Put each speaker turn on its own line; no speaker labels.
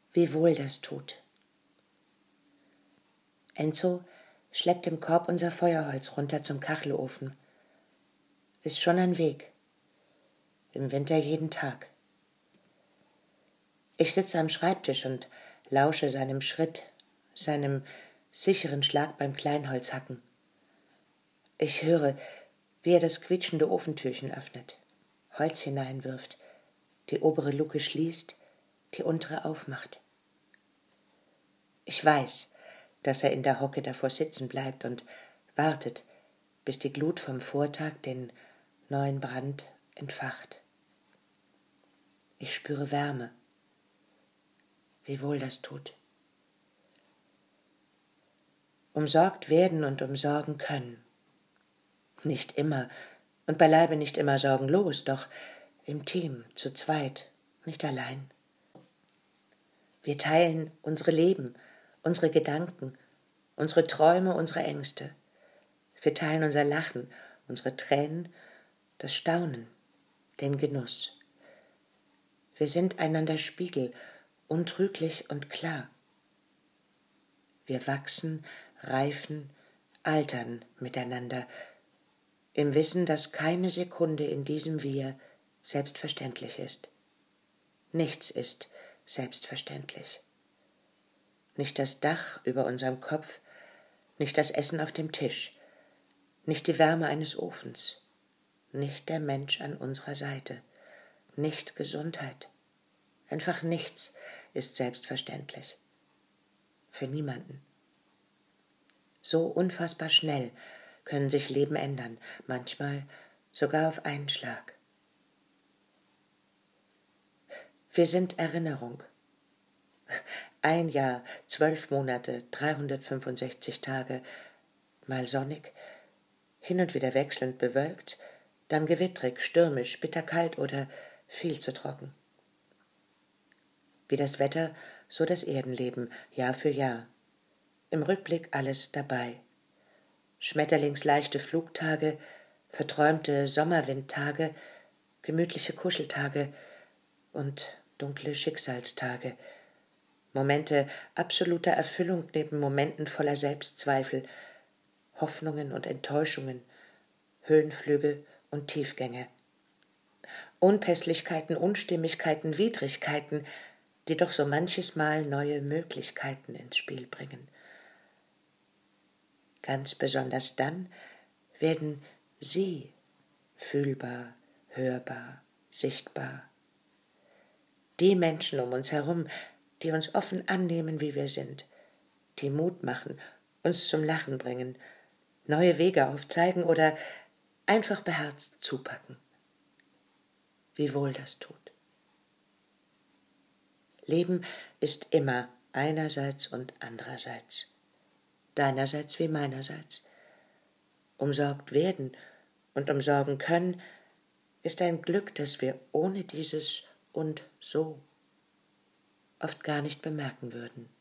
wie wohl das tut. Enzo schleppt im Korb unser Feuerholz runter zum Kachelofen. Ist schon ein Weg. Im Winter jeden Tag. Ich sitze am Schreibtisch und lausche seinem Schritt, seinem sicheren Schlag beim Kleinholzhacken. Ich höre, wie er das quietschende Ofentürchen öffnet, Holz hineinwirft, die obere Luke schließt, die untere aufmacht. Ich weiß, dass er in der Hocke davor sitzen bleibt und wartet, bis die Glut vom Vortag den neuen Brand entfacht. Ich spüre Wärme, wie wohl das tut. Umsorgt werden und umsorgen können. Nicht immer und beileibe nicht immer sorgenlos, doch im Team, zu zweit, nicht allein. Wir teilen unsere Leben, unsere Gedanken, unsere Träume, unsere Ängste. Wir teilen unser Lachen, unsere Tränen, das Staunen, den Genuss. Wir sind einander Spiegel, untrüglich und klar. Wir wachsen, reifen, altern miteinander, im Wissen, dass keine Sekunde in diesem Wir selbstverständlich ist. Nichts ist selbstverständlich. Nicht das Dach über unserem Kopf, nicht das Essen auf dem Tisch, nicht die Wärme eines Ofens, nicht der Mensch an unserer Seite, nicht Gesundheit. Einfach nichts ist selbstverständlich. Für niemanden. So unfassbar schnell können sich Leben ändern, manchmal sogar auf einen Schlag. Wir sind Erinnerung. Ein Jahr, 12 Monate, 365 Tage, mal sonnig, hin und wieder wechselnd bewölkt, dann gewittrig, stürmisch, bitterkalt oder viel zu trocken. Wie das Wetter, so das Erdenleben, Jahr für Jahr. Im Rückblick alles dabei. Schmetterlingsleichte Flugtage, verträumte Sommerwindtage, gemütliche Kuscheltage und dunkle Schicksalstage. Momente absoluter Erfüllung neben Momenten voller Selbstzweifel, Hoffnungen und Enttäuschungen, Höhenflüge und Tiefgänge. Unpässlichkeiten, Unstimmigkeiten, Widrigkeiten, die doch so manches Mal neue Möglichkeiten ins Spiel bringen. Ganz besonders dann werden Sie fühlbar, hörbar, sichtbar. Die Menschen um uns herum, die uns offen annehmen, wie wir sind, die Mut machen, uns zum Lachen bringen, neue Wege aufzeigen oder einfach beherzt zupacken. Wie wohl das tut. Leben ist immer einerseits und andererseits, deinerseits wie meinerseits. Umsorgt werden und umsorgen können, ist ein Glück, das wir ohne dieses und so oft gar nicht bemerken würden.